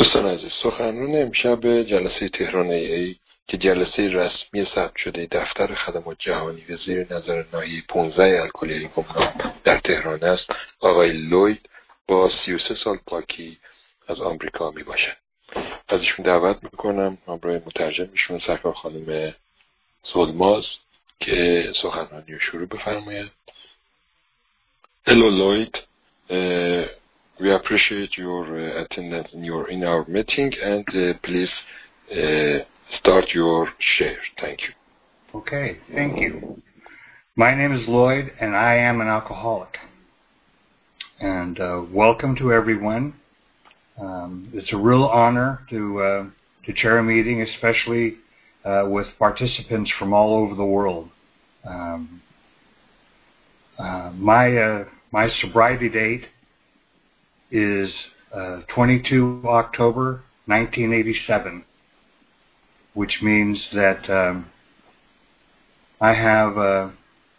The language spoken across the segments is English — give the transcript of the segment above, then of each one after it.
دوستان عزیز، سخنران امشب جلسه تهران ای که جلسه رسمی ثبت شده دفتر خدمات جهانی و زیر نظر ناحیه 15 الکلیه گمنام در تهران است، آقای لوید با 33 سال پاکی از آمریکا می باشد. ازشون دعوت میکنم همراه مترجم میشون سرکار خانم سولماز که سخنرانی رو شروع بفرمایند. Hello Lloyd, we appreciate your attendance in our meeting and please start your share. Thank you. Okay, thank you. My name is Lloyd and I am an alcoholic. And welcome to everyone. It's a real honor to chair a meeting, especially with participants from all over the world. My sobriety date is 22 October 1987, which means that I have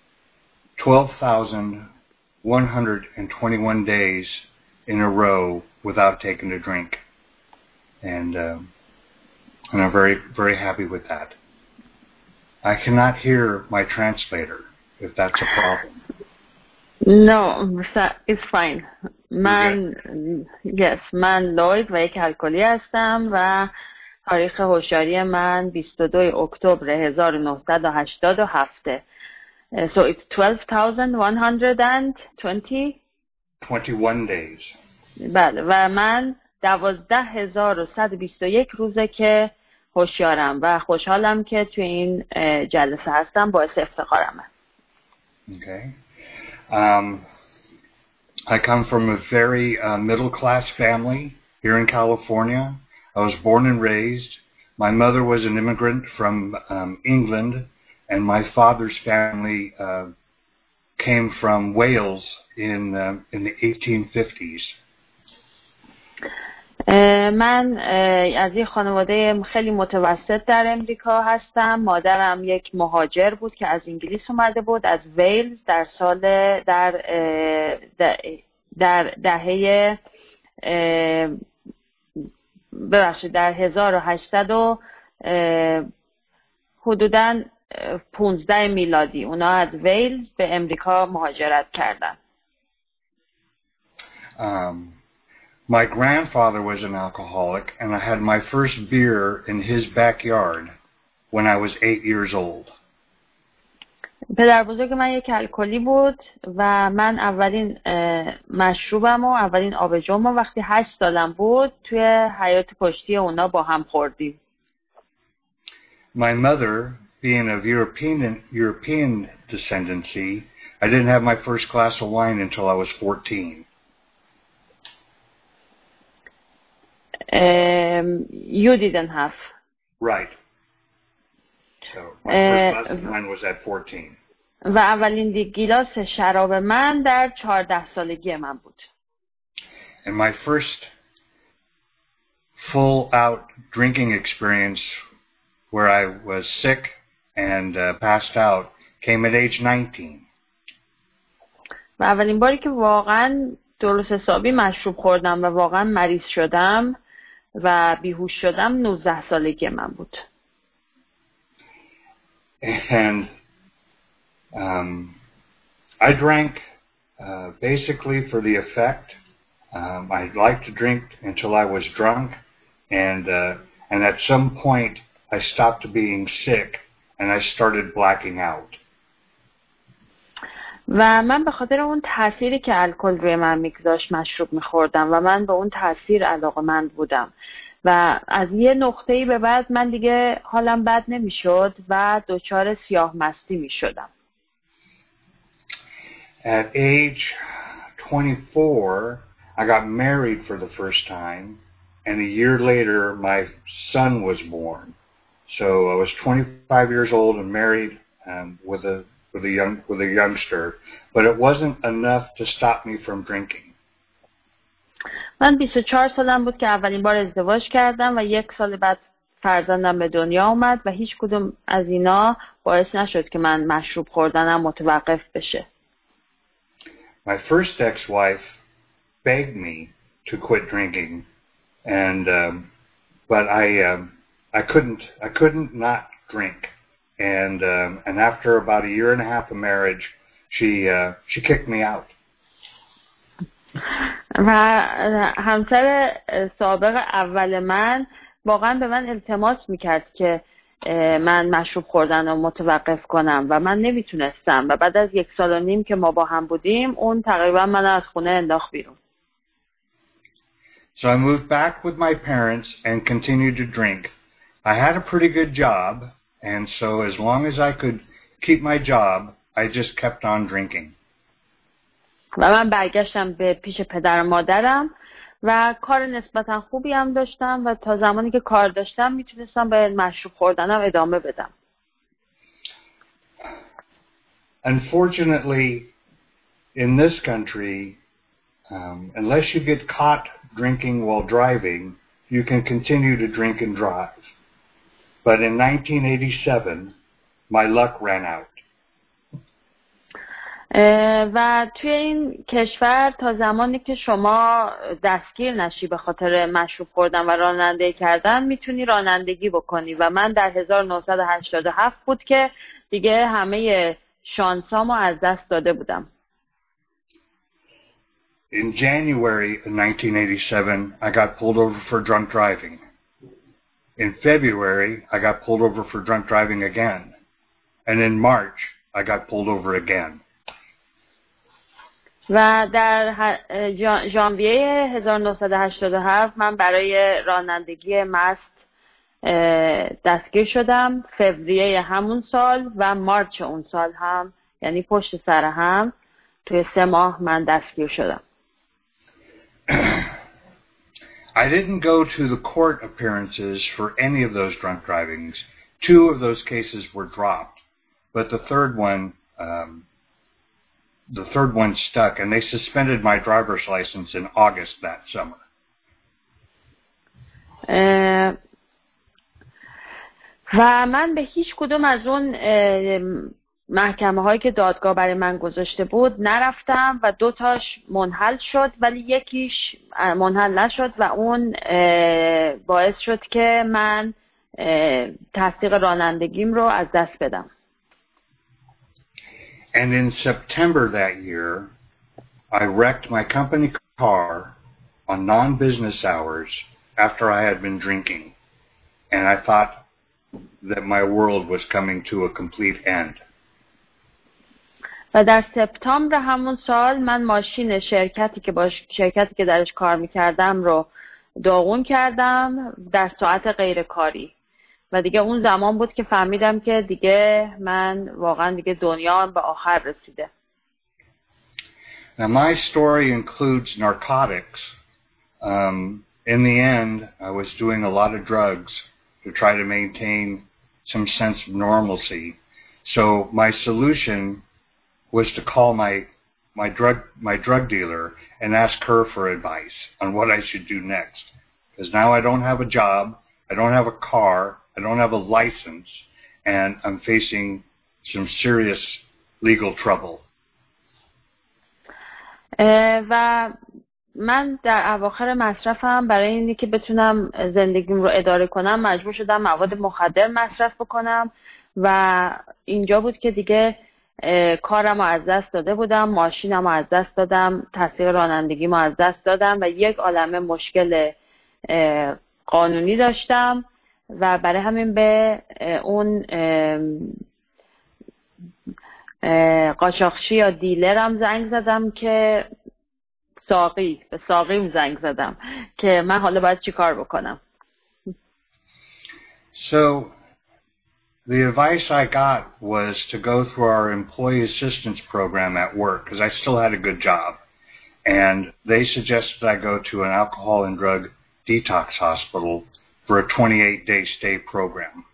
12,121 days in a row without taking a drink, and I'm very, very happy with that. I cannot hear my translator, if that's a problem. No, it's fine. من لوید و یک الکلی هستم و تاریخ هوشیاری من 22 اکتبر 1987. So it's 12,120 21 days. بله و من 12,121 روزه که هوشیارم و خوشحالم که توی این جلسه هستم، باعث افتخارمه. Okay. I come from a very middle-class family here in California. I was born and raised. My mother was an immigrant from England, and my father's family came from Wales in the 1850s. من از یک خانواده خیلی متوسط در امریکا هستم. مادرم یک مهاجر بود که از انگلیس اومده بود، از ویلز، در سال در 1800 و حدوداً 15 میلادی اونا از ویلز به امریکا مهاجرت کردن. My grandfather was an alcoholic, and I had my first beer in his backyard when I was 8 years old. پدر بزرگ من یک الکلی بود و من اولین مشروبم و اولین آبجوم وقتی 8 سالم بود توی حیاط پشتی اونا با هم خوردیم. My mother, being of European descendancy, I didn't have my first glass of wine until I was 14. You didn't have. Right. So my first glass of wine was at 14. و اولین گیلاس شراب من در 14 سالگی من بود. And my first full out drinking experience where I was sick and passed out came at age 19. و اولین باری که واقعا درست حسابی مشروب خوردم و واقعا مریض شدم و بیهوش شدم 19 سالگی من بود. And I drank basically for the effect. I liked to drink until I was drunk, and at some point I stopped being sick and I started blacking out. و من به خاطر اون تأثیری که الکل روی من میگذاشت مشروب میخوردم و من به اون تأثیر علاقه‌مند بودم و از یه نقطه‌ای به بعد من دیگه حالم بد نمیشد و دچار سیاه مستی میشدم. At age 24, I got married for the first time, and a year later my son was born. So I was 25 years old and married with a youngster, but it wasn't enough to stop me from drinking. من 24 سالم بود که اولین بار ازدواج کردم و 1 سال بعد فرزندم به دنیا اومد و هیچ کدوم از اینا باعث نشد که من مشروب خوردنم متوقف بشه. My first ex-wife begged me to quit drinking, and but I couldn't not drink, and after about a year and a half of marriage, she kicked me out. و همسر سابق اول من واقعا به من التماس میکرد که من مشروب خوردن رو متوقف کنم و من نمیتونستم و بعد از 1.5 سال که ما با هم بودیم اون تقریبا من از خونه انداخت بیرون. So I moved back with my parents and continued to drink. I had a pretty good job, and so as long as I could keep my job, I just kept on drinking. و من برگشتم به پیش پدر و مادرم و کار نسبتا خوبی هم داشتم و تا زمانی که کار داشتم میتونستم به مشروب خوردنم ادامه بدم. Unfortunately, in this country, unless you get caught drinking while driving, you can continue to drink and drive. But in 1987, my luck ran out. و توی این کشور تا زمانی که شما دستگیر نشی به خاطر مشروب خوردن و رانندگی کردن میتونی رانندگی بکنی و من در 1987 بود که دیگه همه شانسامو از دست داده بودم. In January of 1987, I got pulled over for drunk driving. In February, I got pulled over for drunk driving again. And in March, I got pulled over again. و در ژانویه 1987 من برای رانندگی مست دستگیر شدم. فوریه همون سال و مارچ اون سال هم، یعنی پشت سر هم توی 3 ماه من دستگیر شدم. I didn't go to the court appearances for any of those drunk drivings. 2 of those cases were dropped, but the third one stuck, and they suspended my driver's license in August that summer. و من به هیچ کدوم از اون محکمه هایی که دادگاه برای من گذاشته بود نرفتم و 2 تاش منحل شد ولی یکیش منحل نشد و اون باعث شد که من تصدیق رانندگیم رو از دست بدم. And in September that year, I wrecked my company car on non-business hours after I had been drinking. And I thought that my world was coming to a complete end. و در سپتامبر همون سال من ماشین شرکتی که درش کار میکردم رو داغون کردم در ساعت غیر کاری و دیگه اون زمان بود که فهمیدم که دیگه من واقعا دیگه دنیا به آخر رسیده. Now my story includes narcotics. In the end, I was doing a lot of drugs to try to maintain some sense of normalcy. So my solution was to call my drug dealer and ask her for advice on what I should do next. Because now I don't have a job, I don't have a car, I don't have a license, and I'm facing some serious legal trouble. و من در اواخر مصرفم برای اینی که بتونم زندگیم رو اداره کنم مجبور شدم مواد مخدر مصرف بکنم و اینجا بود که دیگه کارم رو از دست داده بودم، ماشینم رو از دست دادم، تصدیق رانندگیم رو از دست دادم و یک عالمه مشکل قانونی داشتم و برای همین به اون قاچاقچی یا دیلرم زنگ زدم که به ساقیم زنگ زدم که من حالا باید چی کار بکنم. So the advice I got was to go through our employee assistance program at work because I still had a good job. And they suggested I go to an alcohol and drug detox hospital for a 28-day stay program.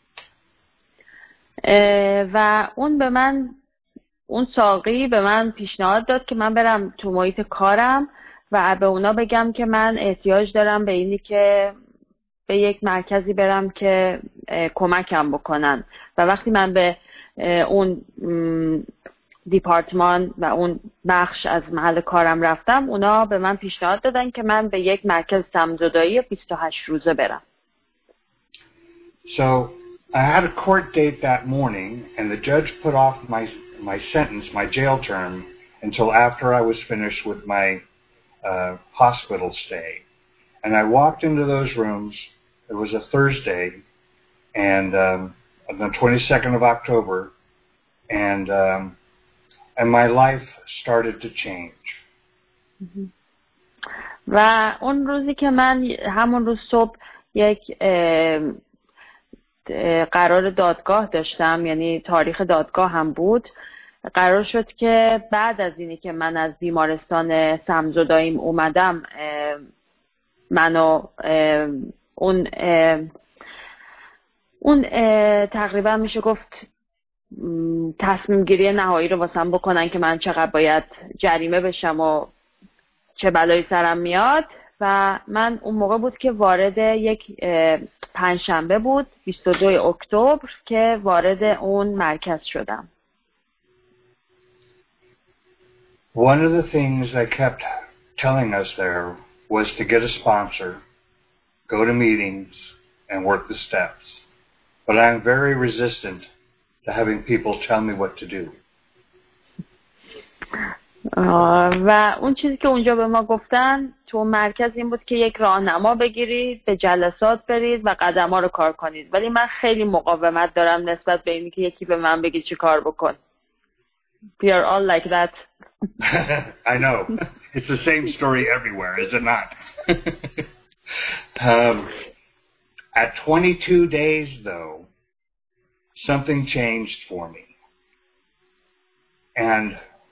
و اون ساقی به من پیشنهاد داد که من برم تو محیط کارم و به اونا بگم که من احتیاج دارم به اینی که به یک مرکزی برم که کمکم بکنن و وقتی من به اون دیپارتمان و اون بخش از محل کارم رفتم، اونا به من پیشنهاد دادن که من به یک مرکز سم‌زدایی 28 روزه برم. So I had a court date that morning, and the judge put off my sentence, my jail term, until after I was finished with my hospital stay. And I walked into those rooms. It was a Thursday, and on the 22nd of October, and my life started to change. و اون روزی که من همون روز صبح یک قرار دادگاه داشتم، یعنی تاریخ دادگاه هم بود، قرار شد که بعد از اینی که من از بیمارستان سم‌زداییم اومدم، منو اون تقریبا میشه گفت تصمیم گیری نهایی رو واسم بکنن که من چقدر باید جریمه بشم و چه بلایی سرم میاد. و من اون موقع بود که وارد یک پنجشنبه بود 22 اکتبر که وارد اون مرکز شدم. One of the things they kept telling us there was to get a sponsor, go to meetings, and work the steps. But I'm very resistant to having people tell me what to do. و اون چیزی که اونجا به ما گفتن تو مرکز این بود که یک راهنما بگیرید، به جلسات برید و قدم‌ها رو کار کنید، ولی من خیلی مقاومت دارم نسبت به اینکه یکی به من بگه چی کار بکن. We are all like that. I know. It's the same story everywhere, is it not? At 22 days, though, something changed for me. And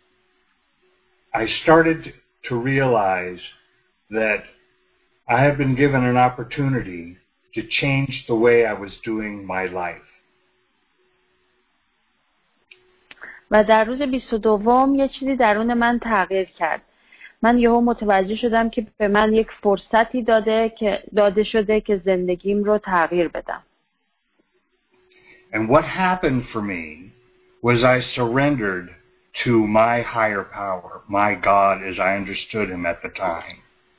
I started to realize that I had been given an opportunity to change the way I was doing my life. و در روز 22 یه چیزی درون من تغییر کرد. من یهو متوجه شدم که به من یک فرصتی داده شده که زندگیم رو تغییر بدم. And what happened for me was I surrendered to my higher power, my God as I understood him at the time.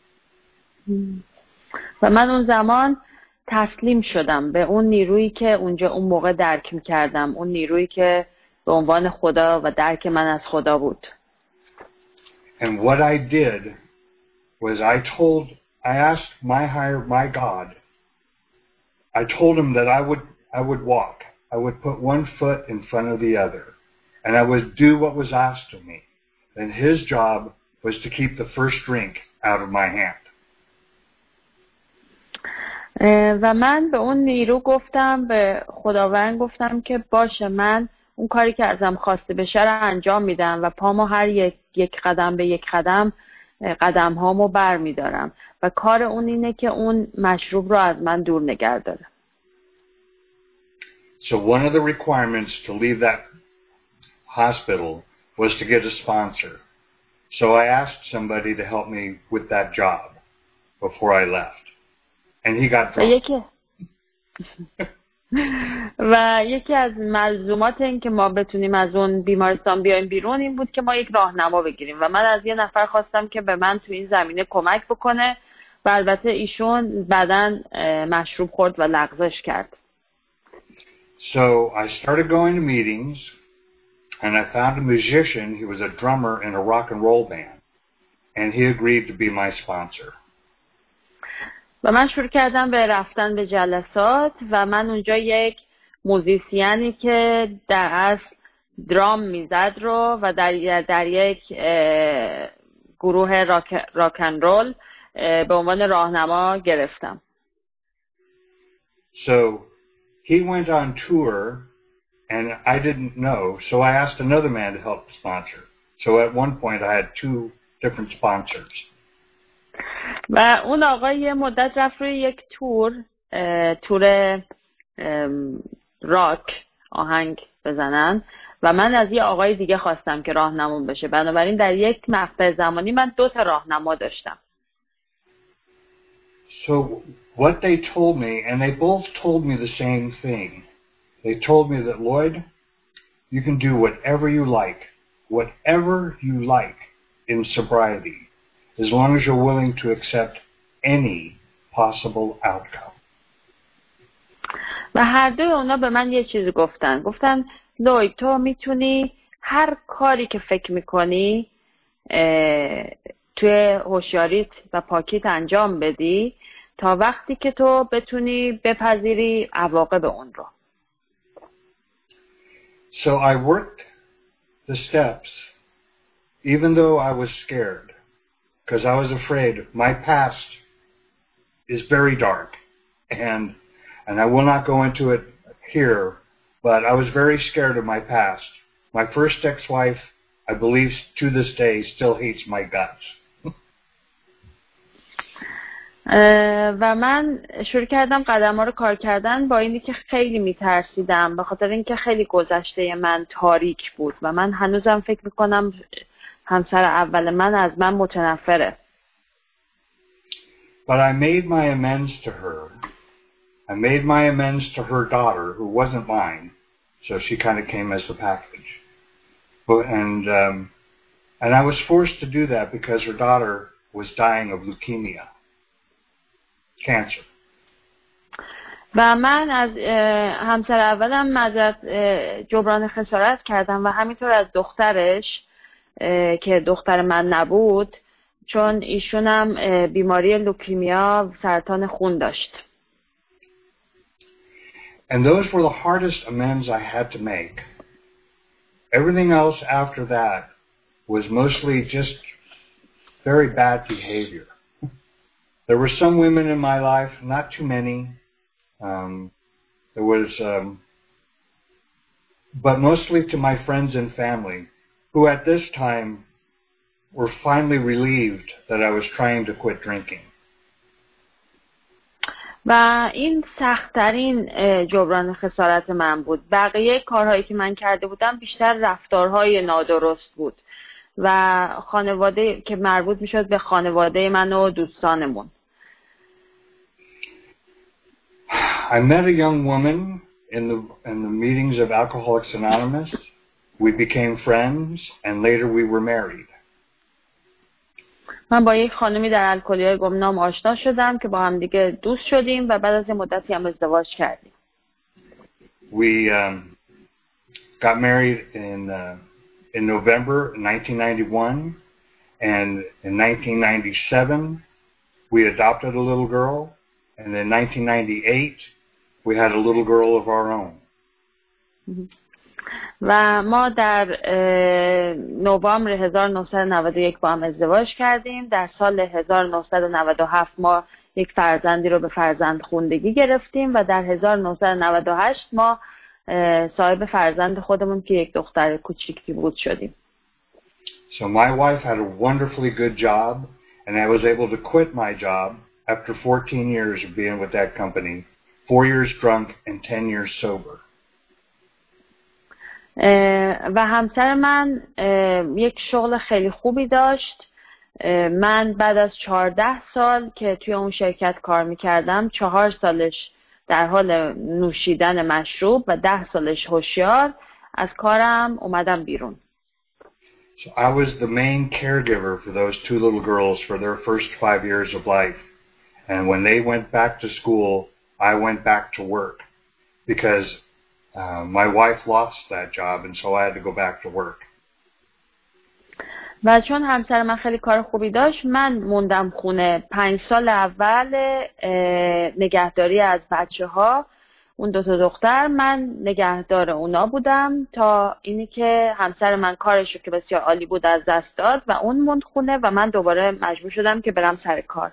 و من اون زمان تسلیم شدم به اون نیرویی که اونجا اون موقع درک می‌کردم، اون نیرویی که به عنوان خدا و درک من از خدا بود. And what I did was I asked my God, I told him that I would walk. I would put one foot in front of the other. And I would do what was asked of me. And his job was to keep the first drink out of my hand. و من به اون نیرو گفتم، به خداوند گفتم که باشه، من اون کاری که ازم خواسته بشه رو انجام میدم و پامو هر یک قدم به یک قدم هامو بر میدارم و کار اون اینه که اون مشروب رو از من دور نگه داره. So one of the requirements to leave that hospital was to get a sponsor. So I asked somebody to help me with that job before I left. And he got drunk. و یکی از ملزومات این که ما بتونیم از اون بیمارستان بیایم بیرون این بود که ما یک راهنما بگیریم و من از یه نفر خواستم که به من تو این زمینه کمک بکنه و البته ایشون بعداً مشروب خورد و لغزش کرد. So I started going to meetings and I found a musician. He was a drummer in a rock and roll band and he agreed to be my sponsor. و من شروع کردم به رفتن به جلسات و من اونجا یک موزیسیانی که در اصل درام میزد رو و در یک گروه راکن رول به عنوان راهنما گرفتم. So he went on tour and I didn't know, so I asked another man to help sponsor. So at one point I had two different sponsors. و اون آقای یه مدت رفت روی یک تور راک آهنگ بزنن و من از یه آقای دیگه خواستم که راهنما بشه. بنابراین در یک مقطع زمانی من 2 تا راهنما داشتم. So what they told me, and they both told me the same thing. They told me that, Lloyd, you can do whatever you like whatever you like in sobriety, as long as you're willing to accept any possible outcome. و هر دوی اونا به من یه چیزی گفتن لوید تو میتونی هر کاری که فکر میکنی توی هوشیاریت و پاکیت انجام بدی تا وقتی که تو بتونی بپذیری عواقب اون رو. So I worked the steps even though I was scared because I was afraid my past is very dark and I will not go into it here, but I was very scared of my past. My first ex-wife, I believe to this day, still hates my guts. و من شروع کردم قدم ها رو کار کردن با اینی که خیلی میترسیدم به خاطر اینکه خیلی گذشته من تاریک بود و من هنوزم فکر میکنم همسر اول من از من متنفره. But I made my amends to her. I made my amends to her daughter, who wasn't mine, so she kind of came as the package. And I was forced to do that because her daughter was dying of leukemia, cancer. و من از همسر اولم معذرت جبران خسارت کردم و همینطور از دخترش که دختر من نبود چون ایشونم بیماری لوکیمیا سرطان خون داشت. And those were the hardest amends I had to make. Everything else after that was mostly just very bad behavior. There were some women in my life, not too many. But mostly to my friends and family, who at this time were finally relieved that I was trying to quit drinking. و این سخت‌ترین جبران خسارت من بود. بقیه کارهایی که من کرده بودم بیشتر رفتارهای نادرست بود و خانواده که مربوط میشد به خانواده من و دوستانمون. I met a young woman in the meetings of Alcoholics Anonymous. We became friends and later we were married. من با یک خانمی در الکلیای گمنام آشنا شدم که با هم دیگه دوست شدیم و بعد از مدتی هم ازدواج کردیم. We got married in November 1991 and in 1997 we adopted a little girl and in 1998 we had a little girl of our own. و ما در نوامبر 1991 با هم ازدواج کردیم. در سال 1997 ما یک فرزندی رو به فرزند خوندگی گرفتیم و در 1998 ما صاحب فرزند خودمون که یک دختر کوچیکی بود شدیم. So my wife had a wonderfully good job and I was able to quit my job after 14 years of being with that company, 4 years drunk and 10 years sober. و همسر من یک شغل خیلی خوبی داشت. من بعد از 14 سال که توی اون شرکت کار میکردم 4 سالش در حال نوشیدن مشروب و 10 سالش هوشیار از کارم اومدم بیرون. So I was the main caregiver for those 2 little girls for their first 5 years of life. And when they went back to school, I went back to work because my wife lost that job and so I had to go back to work. و چون همسر من خیلی کار خوبی داشت من موندم خونه. 5 سال اول نگهداری از بچه‌ها اون 2 دختر من نگهدار اونا بودم تا اینی که همسر من کارشو که بسیار عالی بود از دست داد و اون موند خونه و من دوباره مجبور شدم که برم سر کار.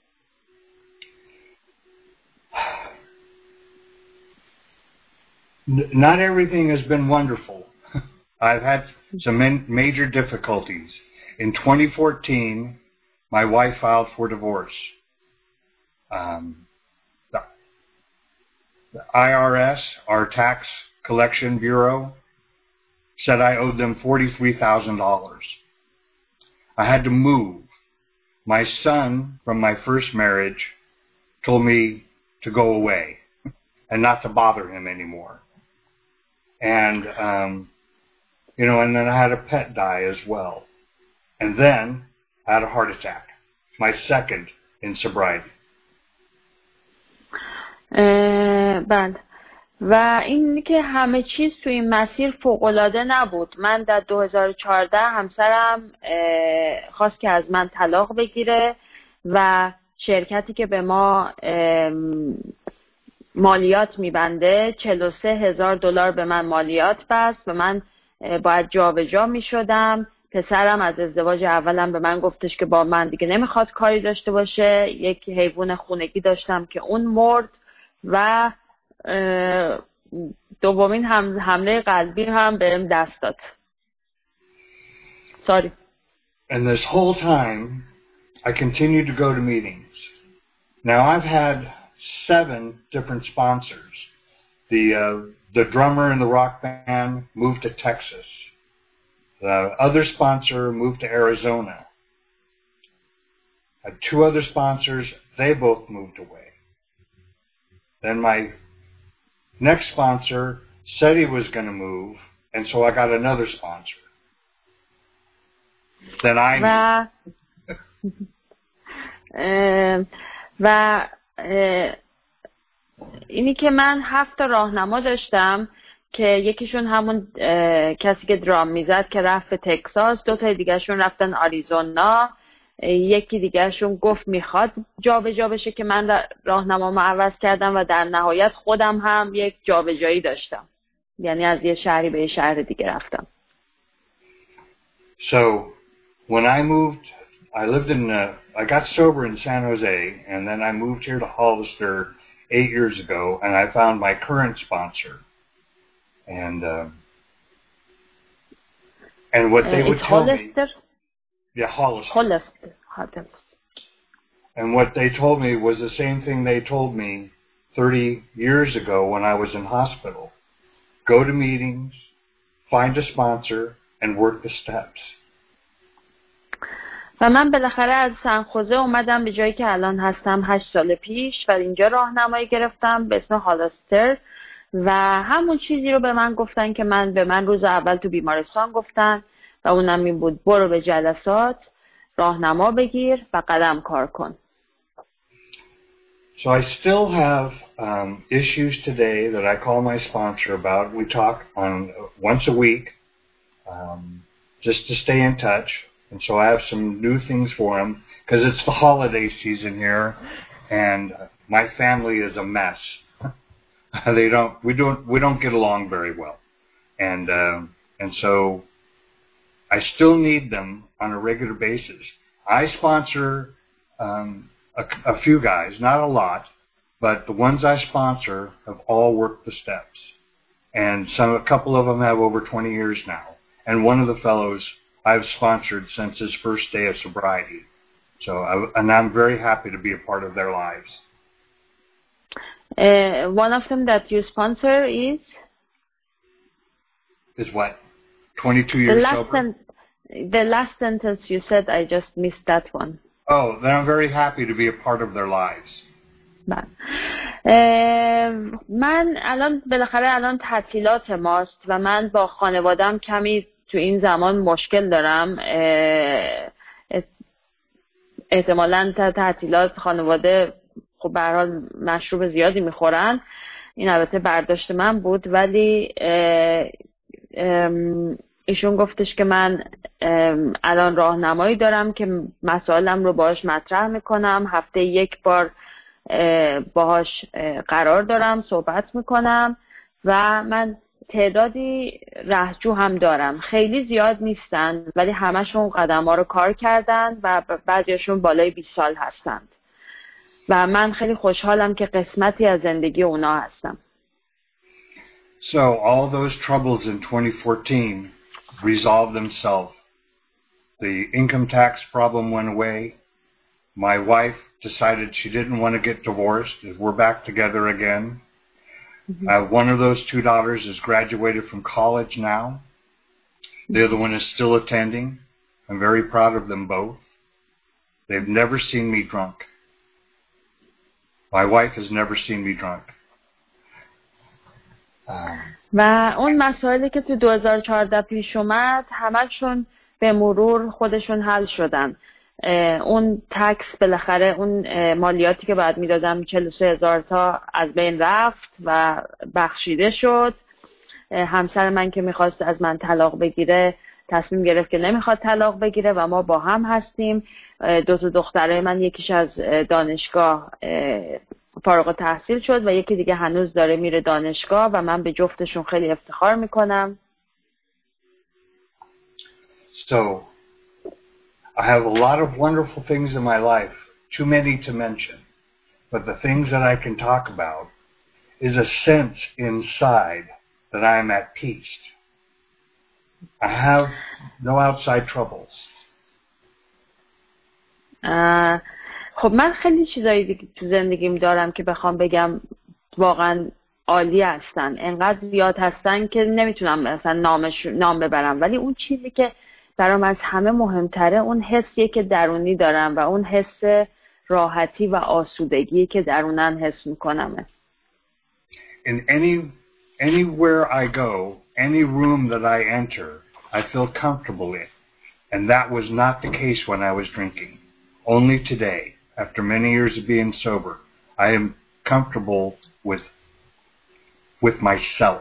Not everything has been wonderful. I've had some major difficulties. In 2014, my wife filed for divorce. The IRS, our tax collection bureau, said I owed them $43,000. I had to move. My son from my first marriage told me to go away and not to bother him anymore. And and then I had a pet die as well. And then I had a heart attack, my second in sobriety. بله. و این که همه چیز تو این مسیر فوق‌العاده نبود. من در 2014 همسرم خواست که از من طلاق بگیره و شرکتی که به ما مالیات میبنده $43,000 به من مالیات بست و من باید جابجا میشدم. پسرم از ازدواج اولم به من گفتش که با من دیگه نمیخواد کاری داشته باشه. یک حیوان خونگی داشتم که اون مرد و دومین حمله قلبی هم بهم دست داد. Sorry. And this whole time, I continued to go to meetings. Now I've had 7 different sponsors. The drummer in the rock band moved to Texas. The other sponsor moved to Arizona. I had 2 other sponsors. They both moved away. Then my next sponsor said he was going to move, and so I got another sponsor. Then I و اینی که من 7 راهنما داشتم که یکیشون همون کسی که درام میزد که رفت به تکساس، 2 دیگهشون رفتن آریزونا، یکی دیگهشون گفت میخواد جابجا بشه که من راهنمامو عوض کردم و در نهایت خودم هم یک جابجایی داشتم، یعنی از یه شهری به یه شهر دیگه رفتم. So when I moved, I lived in I got sober in San Jose, and then I moved here to Hollister 8 years ago, and I found my current sponsor. And what they would tell me, yeah, Hollister. And what they told me was the same thing they told me 30 years ago when I was in hospital. Go to meetings, find a sponsor, and work the steps. و من بالاخره از سنخوزه اومدم به جایی که الان هستم 8 سال پیش و اینجا راهنمایی گرفتم به اسم هالستر و همون چیزی رو به من گفتن که به من روز اول تو بیمارستان گفتن و اونم این بود: برو به جلسات، راهنما بگیر و قدم کار کن. So I still have issues today that I call my sponsor about. We talk on once a week just to stay in touch. And so I have some new things for him because it's the holiday season here, and my family is a mess. We don't get along very well, and so I still need them on a regular basis. I sponsor a few guys, not a lot, but the ones I sponsor have all worked the steps, and a couple of them have over 20 years now, and one of the fellows I've sponsored since his first day of sobriety. And I'm very happy to be a part of their lives. One of them that you sponsor is? Is what? 22 years sober? The last sentence you said, I just missed that one. Oh, then I'm very happy to be a part of their lives. من الان تعطیلات ماست و من با خانوادم کمی تو این زمان مشکل دارم. احتمالاً تعطیلات خانواده خب به هر حال مشروب زیادی میخورن. این البته برداشت من بود، ولی ایشون گفتش که من الان راهنمایی دارم که مسائلم رو باهاش مطرح میکنم، هفته 1 بار باهاش قرار دارم، صحبت میکنم و من تعدادی رهجو هم دارم. خیلی زیاد نیستن ولی همشون قدم‌ها رو کار کردن و بعضیشون بالای 20 سال هستند و من خیلی خوشحالم که قسمتی از زندگی اونا هستم. So all those troubles in 2014 resolved themselves. The income tax problem went away. My wife decided she didn't want to get divorced. We're back together again. One of those 2 daughters has graduated from college now. The other one is still attending. I'm very proud of them both. They've never seen me drunk. My wife has never seen me drunk. و اون مسائلی که تو 2014 پیش اومد همشون به مرور خودشون حل شدن. اون تکس بالاخره اون مالیاتی که باید میدادم 43,000 تا از بین رفت و بخشیده شد. همسر من که میخواست از من طلاق بگیره تصمیم گرفت که نمیخواد طلاق بگیره و ما با هم هستیم. 2 تا دختره من یکیش از دانشگاه فارغ التحصیل شد و یکی دیگه هنوز داره میره دانشگاه و من به جفتشون خیلی افتخار میکنم. So, I have a lot of wonderful things in my life, too many to mention. But the things that I can talk about is a sense inside that I am at peace. I have no outside troubles. خب من خیلی چیزایی دیگه تو زندگیم دارم که بخوام بگم واقعا عالی هستن، انقدر زیاد هستن که نمیتونم مثلا نام ببرم، ولی اون چیزی که برام از همه مهمتره اون حسیه که درونی دارم و اون حس راحتی و آسودگی که درونم حس میکنم. In anywhere I go, any room that I enter, I feel comfortable in. And that was not the case when I was drinking. Only today, after many years of being sober, I am comfortable with myself.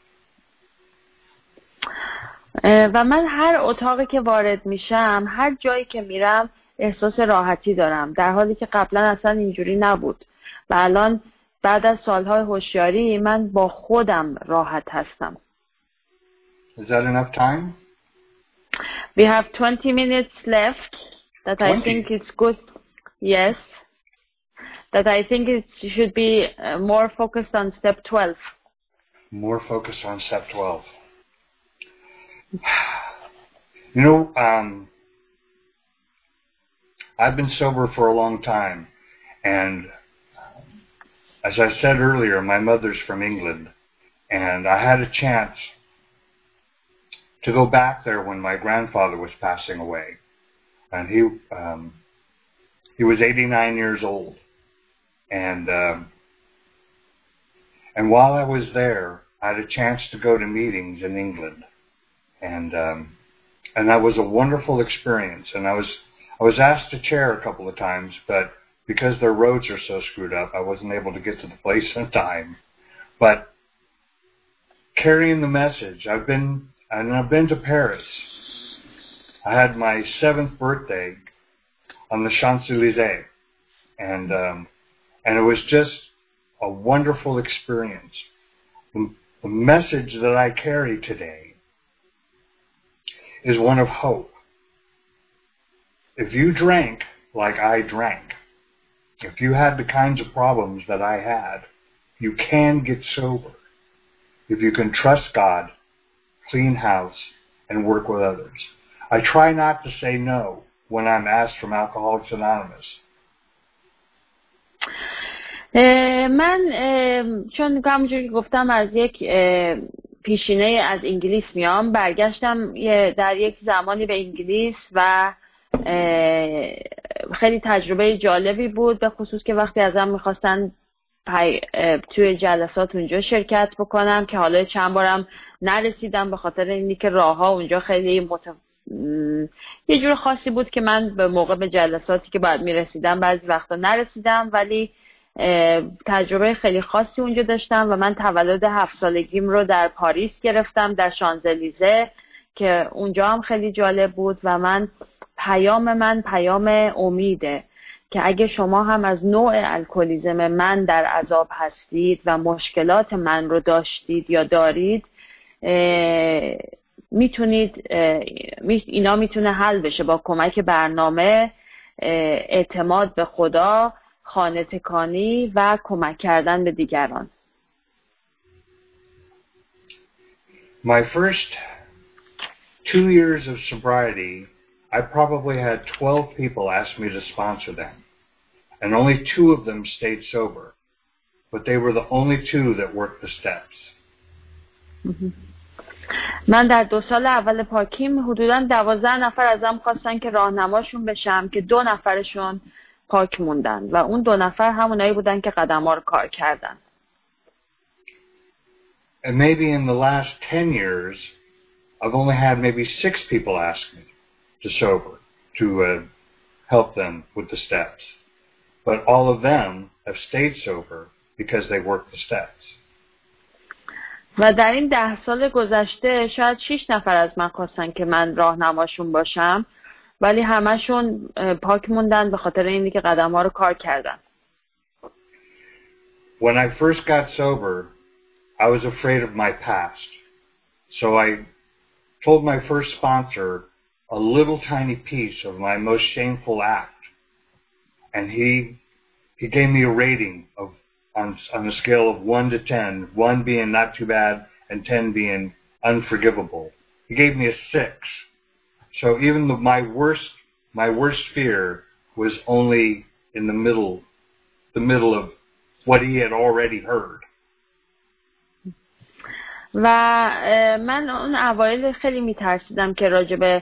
و من هر اتاقی که وارد میشم، هر جایی که میرم احساس راحتی دارم، در حالی که قبلا اصلا اینجوری نبود. و الان بعد از سالهای هوشیاری من با خودم راحت هستم. Is that enough time? We have 20 minutes left that 20? I think it's good. Yes. That I think it should be more focused on step 12. More focused on step 12. You know, I've been sober for a long time, and as I said earlier, my mother's from England, and I had a chance to go back there when my grandfather was passing away, and he was 89 years old, and while I was there, I had a chance to go to meetings in England, and that was a wonderful experience. And I was asked to chair a couple of times, but because their roads are so screwed up, I wasn't able to get to the place in time. But carrying the message, I've been to Paris. I had my 7th birthday on the Champs-Élysées, and it was just a wonderful experience. The message that I carry today is one of hope. If you drank like I drank, if you had the kinds of problems that I had, you can get sober. If you can trust God, clean house, and work with others. I try not to say no when I'm asked from Alcoholics Anonymous. من چون همونجوری که گفتم از یک پیشینه از انگلیس میام، برگشتم در یک زمانی به انگلیس و خیلی تجربه جالبی بود، به خصوص که وقتی ازم میخواستن توی جلسات اونجا شرکت بکنم که حالا چند بارم نرسیدم به خاطر اینی که راه ها اونجا خیلی یه جور خاصی بود که من به موقع به جلساتی که باید میرسیدم بعضی وقتا نرسیدم، ولی تجربه خیلی خاصی اونجا داشتم و من تولد 7 سالگیم رو در پاریس گرفتم، در شانزلیزه، که اونجا هم خیلی جالب بود و من پیام امیده که اگه شما هم از نوع الکلیزم من در عذاب هستید و مشکلات من رو داشتید یا دارید، میتونید اینا میتونه حل بشه با کمک برنامه، اعتماد به خدا، خانه تکانی و کمک کردن به دیگران. My first 2 years of sobriety, I probably had 12 people ask me to sponsor them, and only 2 of them stayed sober, but they were the only 2 that worked the steps. من در 2 سال اول پاکیم حدوداً 12 نفر ازم خواستن که راهنماشون بشم که 2 نفرشون پاک موندن و اون 2 نفر همونایی بودن که قدم‌ها رو کار کردن. And maybe in the last 10 years, I've only had maybe 6 people ask me to sober, to help them with the steps. But all of them have stayed sober because they worked the steps. و در این 10 سال گذشته شاید 6 نفر از من خواستن که من راهنماشون باشم، ولی همشون پاک موندن به خاطر اینی که قدم‌ها رو کار کردن. When I first got sober, I was afraid of my past. So I told my first sponsor a little tiny piece of my most shameful act. And he gave me a rating of on a scale of 1 to 10, 1 being not too bad and 10 being unforgivable. He gave me a 6. So even my worst fear was only in the middle of what he had already heard. و من اون اوایل خیلی میترسیدم که راجع به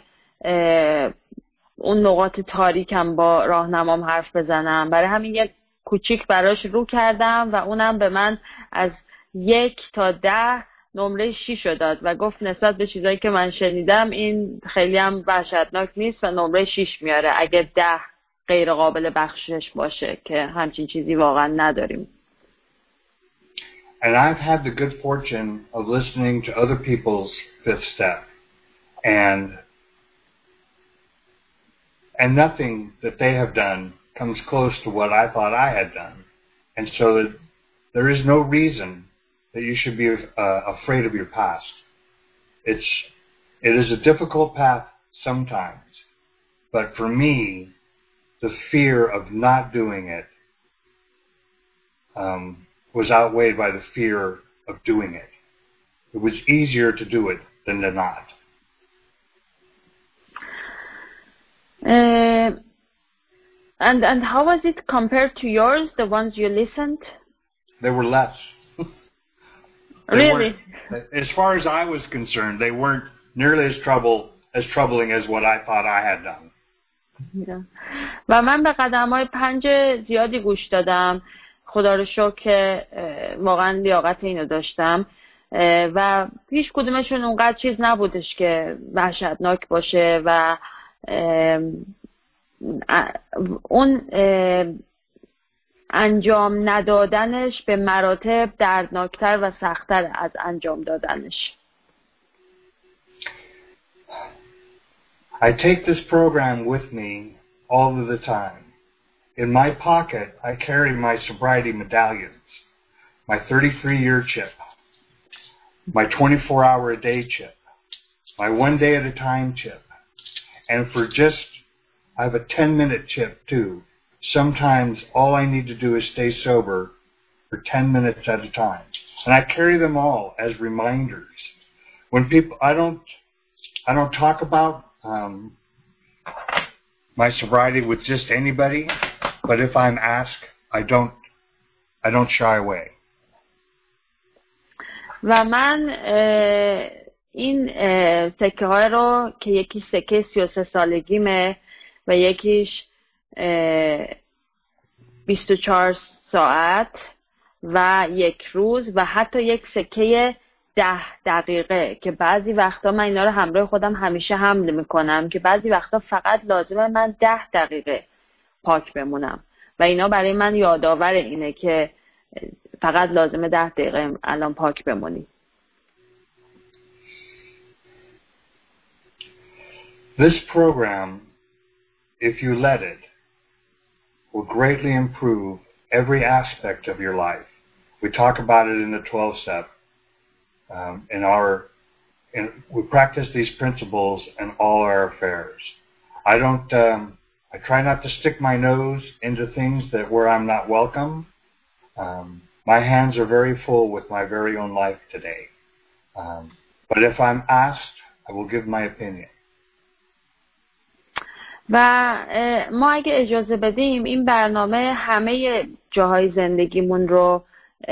اون نقاط تاریکم با راهنمام حرف بزنم. برای همین یک کوچیک براش رو کردم و اونم به من از 1 تا 10 نمره 6 داد و گفت نسبت به چیزایی که من شنیدم این خیلی هم وحشتناک نیست و نمره 6 میاره اگه 10 غیر قابل بخشش باشه که همچین چیزی واقعا نداریم. And I've had the good fortune of listening to other people's 5th step, and nothing that they have done comes close to what I thought I had done. And so there is no reason that you should be afraid of your past. It is a difficult path sometimes, but for me, the fear of not doing it was outweighed by the fear of doing it. It was easier to do it than to not. And how was it compared to yours, the ones you listened? They were less. Really? As far as I was concerned, they weren't nearly as troubling as what I thought I had done. و من به قدم‌های 5 زیادی گوش دادم. خدا رو شکر که واقعا لیاقت اینو داشتم و هیچ کدومشون اونقدر چیز نبودش که وحشتناک باشه و اون انجام ندادنش به مراتب دردناکتر و سخت‌تر از انجام دادنش. I take this program with me all of the time. In my pocket, I carry my sobriety medallions, my 33-year chip, my 24-hour-a-day chip, my 1-day-at-a-time chip, and I have a 10-minute chip too. Sometimes all I need to do is stay sober for 10 minutes at a time. And I carry them all as reminders. When people, I don't talk about my sobriety with just anybody, but if I'm asked, I don't shy away. و من این سکه های رو که یکی سکه 33 سالگیمه و یکیش 24 ساعت و 1 روز و حتی یک سکه 10 دقیقه که بعضی وقتا من اینا رو همراه خودم همیشه حمل میکنم که بعضی وقتا فقط لازمه من 10 دقیقه پاک بمونم و اینا برای من یادآور اینه که فقط لازمه 10 دقیقه الان پاک بمونی. This program, if you let it, will greatly improve every aspect of your life. We talk about it in the 12-step. We practice these principles in all our affairs. I try not to stick my nose into things where I'm not welcome. My hands are very full with my very own life today. But if I'm asked, I will give my opinion. و ما اگه اجازه بدیم این برنامه همه جاهای زندگیمون رو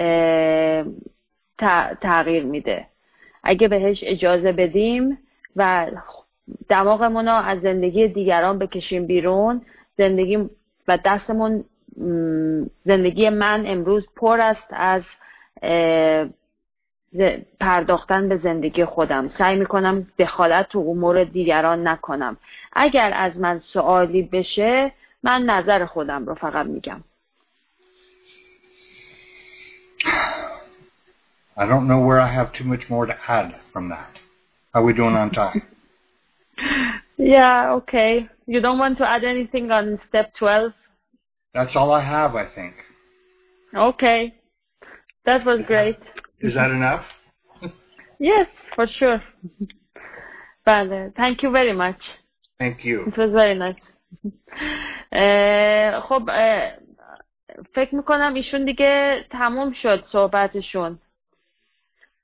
تغییر میده. اگه بهش اجازه بدیم و دماغمون رو از زندگی دیگران بکشیم بیرون، زندگی و دستمون، زندگی من امروز پر است از پرداختن به زندگی خودم. سعی میکنم دخالت تو امور دیگران نکنم. اگر از من سوالی بشه من نظر خودم رو فقط میگم. I don't know where I have too much more to add from that. How are we doing on time? Yeah, okay. You don't want to add anything on step 12? That's all I have, I think. Okay. That was great. Is that enough? Yes, for sure. Thank you very much. Thank you. It was very nice. خب فکر میکنم ایشون دیگه تموم شد صحبتشون.